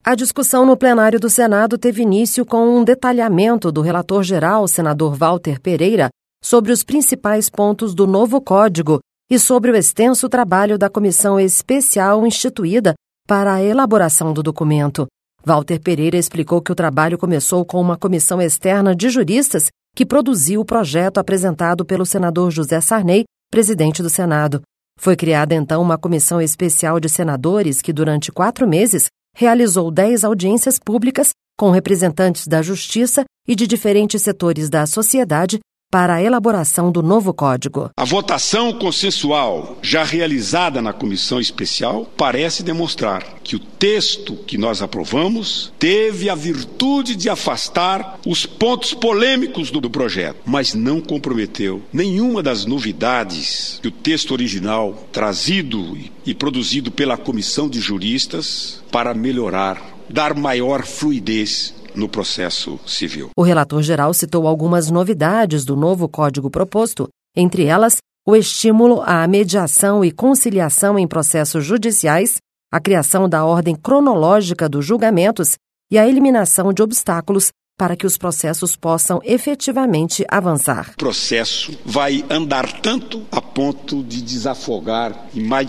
A discussão no plenário do Senado teve início com um detalhamento do relator-geral, senador Walter Pereira, sobre os principais pontos do novo Código e sobre o extenso trabalho da comissão especial instituída para a elaboração do documento. Walter Pereira explicou que o trabalho começou com uma comissão externa de juristas que produziu o projeto apresentado pelo senador José Sarney, presidente do Senado. Foi criada então uma comissão especial de senadores que, durante 4 meses, realizou 10 audiências públicas com representantes da Justiça e de diferentes setores da sociedade para a elaboração do novo Código. A votação consensual já realizada na comissão especial parece demonstrar que o texto que nós aprovamos teve a virtude de afastar os pontos polêmicos do projeto, mas não comprometeu nenhuma das novidades que o texto original trazido e produzido pela comissão de juristas para melhorar, dar maior fluidez no processo civil. O relator-geral citou algumas novidades do novo Código proposto, entre elas o estímulo à mediação e conciliação em processos judiciais, a criação da ordem cronológica dos julgamentos e a eliminação de obstáculos para que os processos possam efetivamente avançar. O processo vai andar tanto a ponto de desafogar em mais de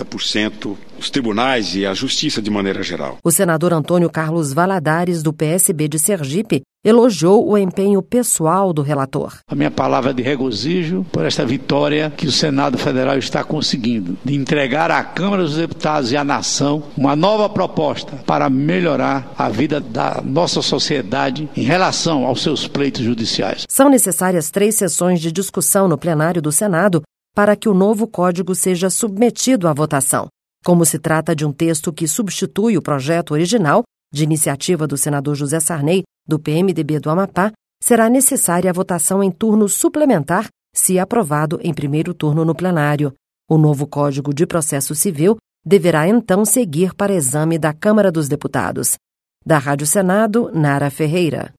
50% os tribunais e a justiça de maneira geral. O senador Antônio Carlos Valadares, do PSB de Sergipe, elogiou o empenho pessoal do relator. A minha palavra de regozijo por esta vitória que o Senado Federal está conseguindo, de entregar à Câmara dos Deputados e à nação uma nova proposta para melhorar a vida da nossa sociedade em relação aos seus pleitos judiciais. São necessárias 3 sessões de discussão no plenário do Senado para que o novo Código seja submetido à votação. Como se trata de um texto que substitui o projeto original, de iniciativa do senador José Sarney, do PMDB do Amapá, será necessária a votação em turno suplementar, se aprovado em primeiro turno no plenário. O novo Código de Processo Civil deverá então seguir para exame da Câmara dos Deputados. Da Rádio Senado, Nara Ferreira.